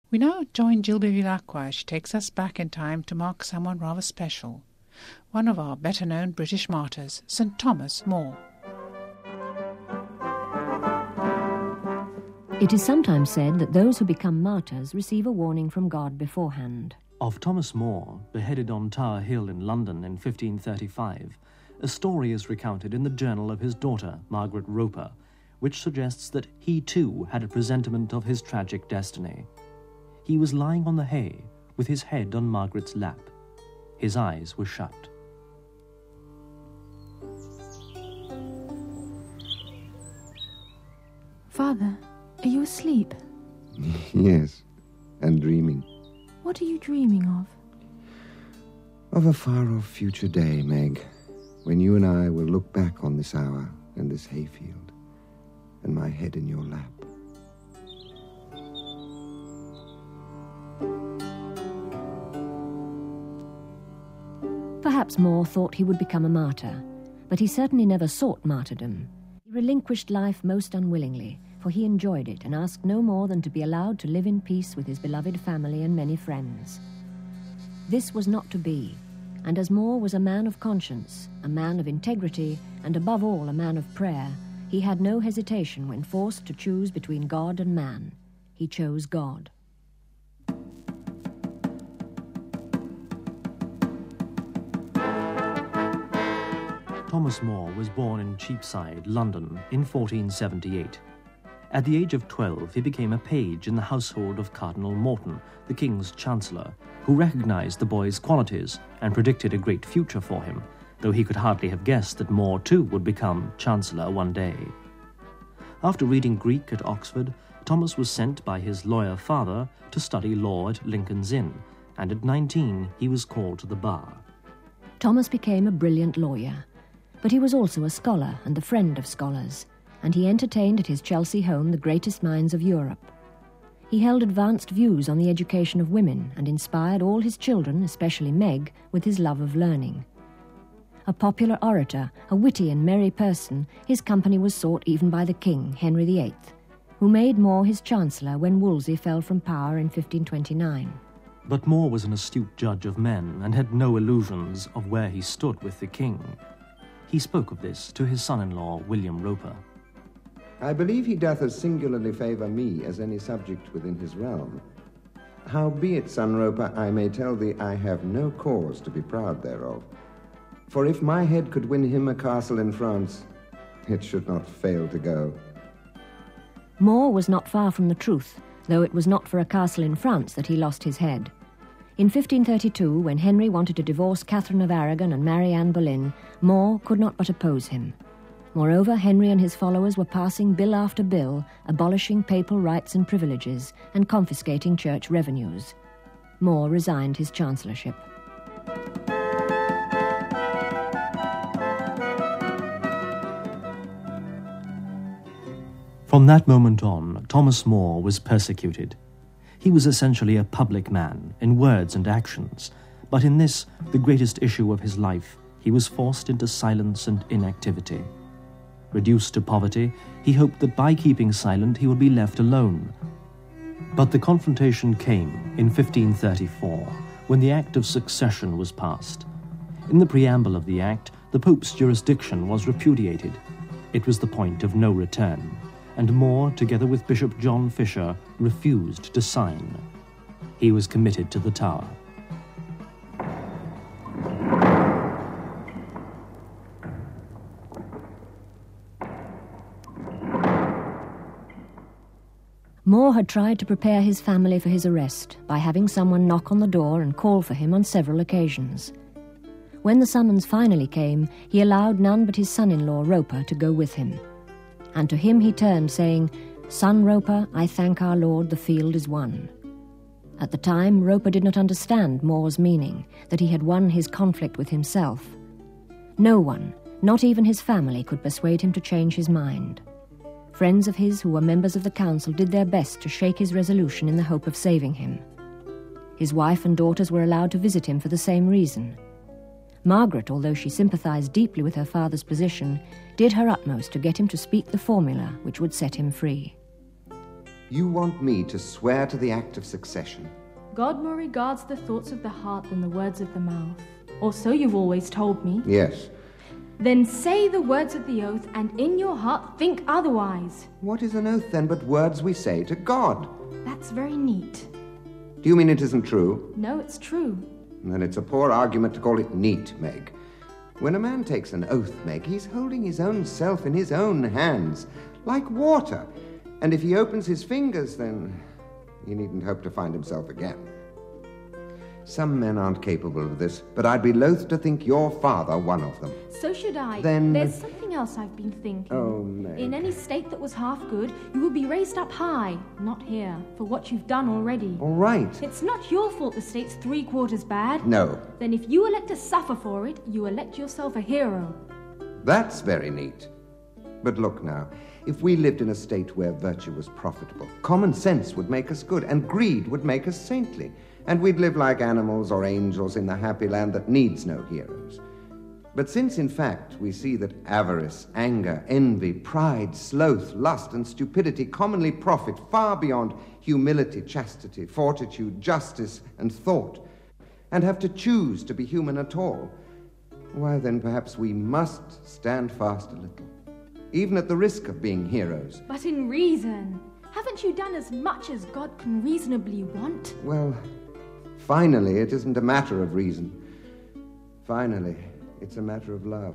We now join Jill Bevilacqua as she takes us back in time to mark someone rather special, one of our better-known British martyrs, St. Thomas More. It is sometimes said that those who become martyrs receive a warning from God beforehand. Of Thomas More, beheaded on Tower Hill in London in 1535, a story is recounted in the journal of his daughter, Margaret Roper, which suggests that he too had a presentiment of his tragic destiny. He was lying on the hay, with his head on Margaret's lap. His eyes were shut. Father, are you asleep? Yes, and dreaming. What are you dreaming of? Of a far-off future day, Meg, when you and I will look back on this hour and this hayfield, and my head in your lap. Perhaps More thought he would become a martyr, but he certainly never sought martyrdom. He relinquished life most unwillingly, for he enjoyed it and asked no more than to be allowed to live in peace with his beloved family and many friends. This was not to be, and as More was a man of conscience, a man of integrity, and above all a man of prayer, he had no hesitation when forced to choose between God and man. He chose God. Thomas More was born in Cheapside, London, in 1478. At the age of 12, he became a page in the household of Cardinal Morton, the King's Chancellor, who recognized the boy's qualities and predicted a great future for him, though he could hardly have guessed that More too would become Chancellor one day. After reading Greek at Oxford, Thomas was sent by his lawyer father to study law at Lincoln's Inn, and at 19 he was called to the bar. Thomas became a brilliant lawyer, but he was also a scholar and the friend of scholars, and he entertained at his Chelsea home the greatest minds of Europe. He held advanced views on the education of women and inspired all his children, especially Meg, with his love of learning. A popular orator, a witty and merry person, his company was sought even by the King, Henry VIII, who made More his chancellor when Wolsey fell from power in 1529. But More was an astute judge of men and had no illusions of where he stood with the king. He spoke of this to his son-in-law, William Roper. I believe he doth as singularly favour me as any subject within his realm. Howbeit, son Roper, I may tell thee I have no cause to be proud thereof. For if my head could win him a castle in France, it should not fail to go. More was not far from the truth, though it was not for a castle in France that he lost his head. In 1532, when Henry wanted to divorce Catherine of Aragon and marry Anne Boleyn, More could not but oppose him. Moreover, Henry and his followers were passing bill after bill, abolishing papal rights and privileges and confiscating church revenues. More resigned his chancellorship. From that moment on, Thomas More was persecuted. He was essentially a public man, in words and actions, but in this, the greatest issue of his life, he was forced into silence and inactivity. Reduced to poverty, he hoped that by keeping silent he would be left alone. But the confrontation came in 1534, when the Act of Succession was passed. In the preamble of the Act, the Pope's jurisdiction was repudiated. It was the point of no return, and More, together with Bishop John Fisher, refused to sign. He was committed to the Tower. More had tried to prepare his family for his arrest by having someone knock on the door and call for him on several occasions. When the summons finally came, he allowed none but his son-in-law Roper to go with him. And to him he turned, saying, "Son Roper, I thank our Lord the field is won." At the time, Roper did not understand More's meaning, that he had won his conflict with himself. No one, not even his family, could persuade him to change his mind. Friends of his who were members of the council did their best to shake his resolution in the hope of saving him. His wife and daughters were allowed to visit him for the same reason. Margaret, although she sympathized deeply with her father's position, did her utmost to get him to speak the formula which would set him free. You want me to swear to the act of succession? God more regards the thoughts of the heart than the words of the mouth. Or so you've always told me. Yes. Then say the words of the oath, and in your heart think otherwise. What is an oath, then, but words we say to God? That's very neat. Do you mean it isn't true? No, it's true. Then it's a poor argument to call it neat, Meg. When a man takes an oath, Meg, he's holding his own self in his own hands, like water. And if he opens his fingers, then he needn't hope to find himself again. Some men aren't capable of this, but I'd be loath to think your father one of them. So should I. Then... There's something else I've been thinking. Oh, Meg. In any state that was half good, you will be raised up high, not here, for what you've done already. All right. It's not your fault the state's 3/4 bad. No. Then if you elect to suffer for it, you elect yourself a hero. That's very neat. But look now, if we lived in a state where virtue was profitable, common sense would make us good, and greed would make us saintly, and we'd live like animals or angels in the happy land that needs no heroes. But since, in fact, we see that avarice, anger, envy, pride, sloth, lust, and stupidity commonly profit far beyond humility, chastity, fortitude, justice, and thought, and have to choose to be human at all, why then perhaps we must stand fast a little, even at the risk of being heroes. But in reason. Haven't you done as much as God can reasonably want? Well, finally, it isn't a matter of reason. Finally, it's a matter of love.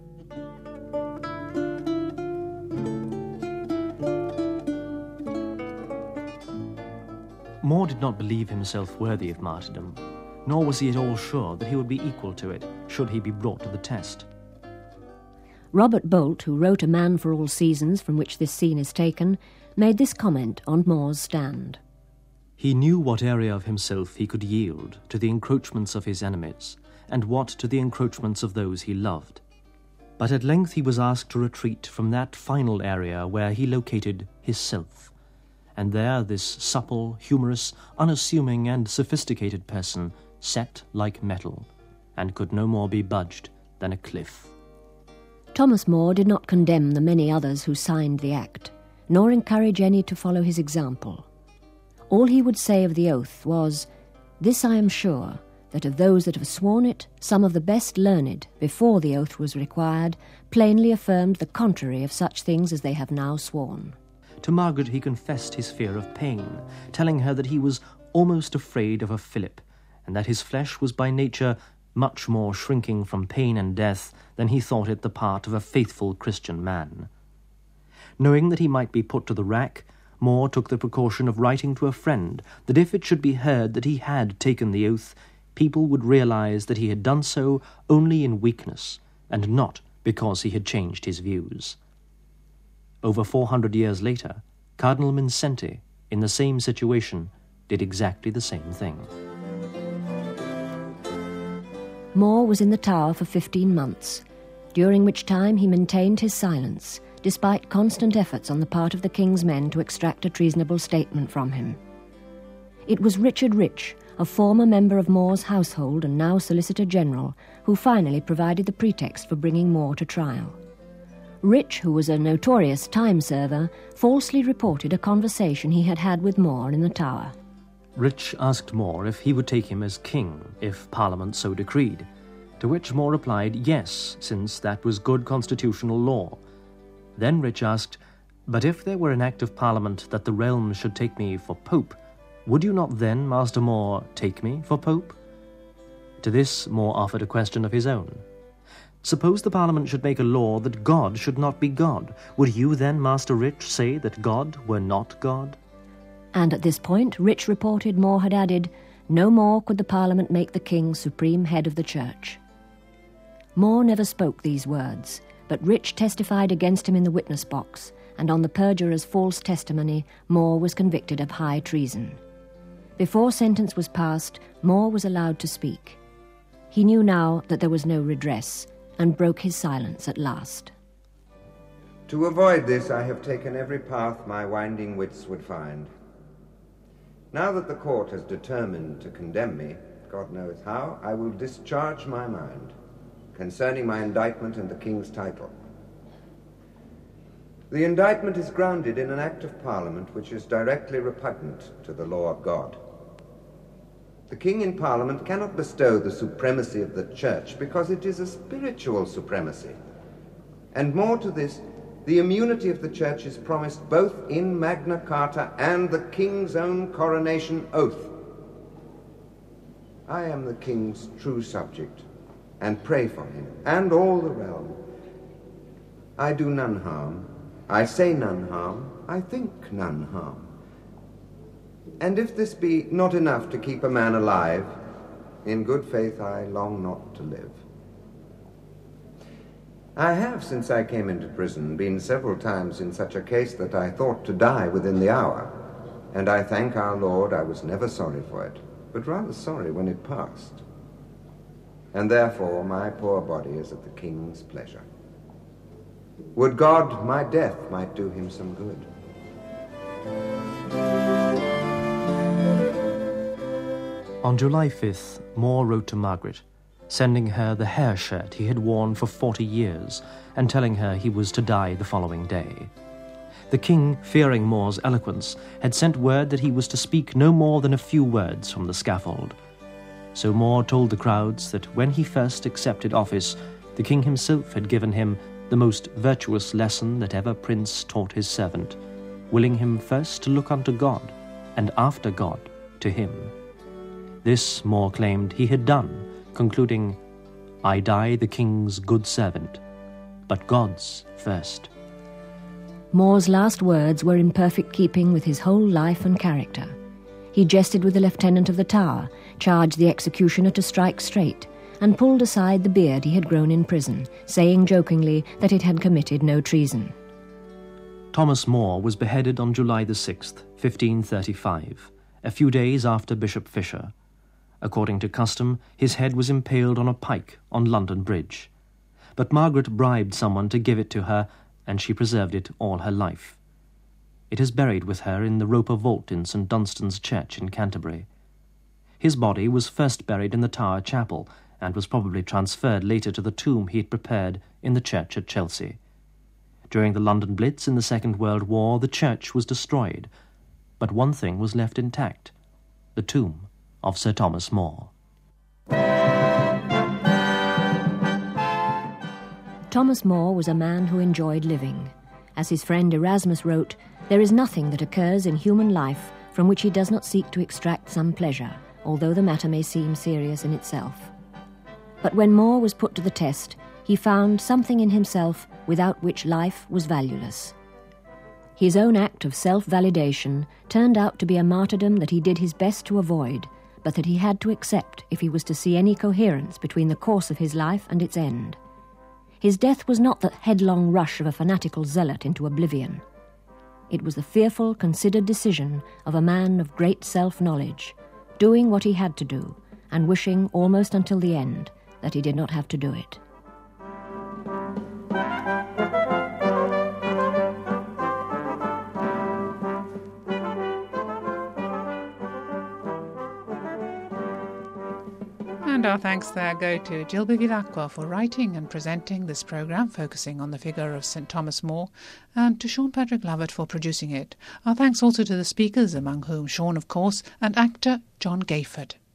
More did not believe himself worthy of martyrdom, nor was he at all sure that he would be equal to it, should he be brought to the test. Robert Bolt, who wrote A Man for All Seasons, from which this scene is taken, made this comment on More's stand. He knew what area of himself he could yield to the encroachments of his enemies, and what to the encroachments of those he loved. But at length he was asked to retreat from that final area where he located his self, and there this supple, humorous, unassuming and sophisticated person sat like metal, and could no more be budged than a cliff. Thomas More did not condemn the many others who signed the act, nor encourage any to follow his example. All he would say of the oath was, "This I am sure, that of those that have sworn it, some of the best learned, before the oath was required, plainly affirmed the contrary of such things as they have now sworn." To Margaret he confessed his fear of pain, telling her that he was almost afraid of a fillip, and that his flesh was by nature much more shrinking from pain and death than he thought it the part of a faithful Christian man. Knowing that he might be put to the rack, More took the precaution of writing to a friend that if it should be heard that he had taken the oath, people would realize that he had done so only in weakness, and not because he had changed his views. Over 400 years later, Cardinal Mindszenty, in the same situation, did exactly the same thing. More was in the Tower for 15 months, during which time he maintained his silence, despite constant efforts on the part of the king's men to extract a treasonable statement from him. It was Richard Rich, a former member of More's household and now Solicitor General, who finally provided the pretext for bringing More to trial. Rich, who was a notorious time-server, falsely reported a conversation he had had with More in the Tower. Rich asked More if he would take him as king, if Parliament so decreed, to which More replied yes, since that was good constitutional law. Then Rich asked, "But if there were an act of Parliament that the realm should take me for Pope, would you not then, Master More, take me for Pope?" To this More offered a question of his own. "Suppose the Parliament should make a law that God should not be God, would you then, Master Rich, say that God were not God?" And at this point, Rich reported More had added, "No more could the Parliament make the king supreme head of the church." More never spoke these words, but Rich testified against him in the witness box, and on the perjurer's false testimony, More was convicted of high treason. Before sentence was passed, More was allowed to speak. He knew now that there was no redress, and broke his silence at last. To avoid this, I have taken every path my winding wits would find. Now that the court has determined to condemn me, God knoweth how, I will discharge my mind concerning my indictment and the king's title. The indictment is grounded in an act of Parliament which is directly repugnant to the law of God. The King in Parliament cannot bestow the supremacy of the Church because it is a spiritual supremacy. And more to this, the immunity of the Church is promised both in Magna Carta and the King's own coronation oath. I am the King's true subject, and pray for him and all the realm. I do none harm, I say none harm, I think none harm. And if this be not enough to keep a man alive, in good faith I long not to live. I have, since I came into prison, been several times in such a case that I thought to die within the hour, and I thank our Lord I was never sorry for it, but rather sorry when it passed. And therefore my poor body is at the King's pleasure. Would God my death might do him some good. On July 5th, More wrote to Margaret, sending her the hair shirt he had worn for 40 years and telling her he was to die the following day. The King, fearing More's eloquence, had sent word that he was to speak no more than a few words from the scaffold. So More told the crowds that when he first accepted office, the King himself had given him the most virtuous lesson that ever prince taught his servant, willing him first to look unto God, and after God to him. This More claimed he had done, concluding, I die the King's good servant, but God's first. More's last words were in perfect keeping with his whole life and character. He jested with the lieutenant of the Tower, charged the executioner to strike straight, and pulled aside the beard he had grown in prison, saying jokingly that it had committed no treason. Thomas More was beheaded on July the 6th, 1535, a few days after Bishop Fisher. According to custom, his head was impaled on a pike on London Bridge. But Margaret bribed someone to give it to her, and she preserved it all her life. It is buried with her in the Roper Vault in St. Dunstan's Church in Canterbury. His body was first buried in the Tower Chapel, and was probably transferred later to the tomb he had prepared in the church at Chelsea. During the London Blitz in the Second World War, the church was destroyed, but one thing was left intact, the tomb of Sir Thomas More. Thomas More was a man who enjoyed living. As his friend Erasmus wrote, there is nothing that occurs in human life from which he does not seek to extract some pleasure, although the matter may seem serious in itself. But when More was put to the test, he found something in himself without which life was valueless. His own act of self-validation turned out to be a martyrdom that he did his best to avoid, but that he had to accept if he was to see any coherence between the course of his life and its end. His death was not the headlong rush of a fanatical zealot into oblivion. It was the fearful, considered decision of a man of great self-knowledge, doing what he had to do, and wishing almost until the end that he did not have to do it. And our thanks there go to Jill Bevilacqua for writing and presenting this programme focusing on the figure of St Thomas More, and to Sean Patrick Lovett for producing it. Our thanks also to the speakers, among whom Sean, of course, and actor John Gayford.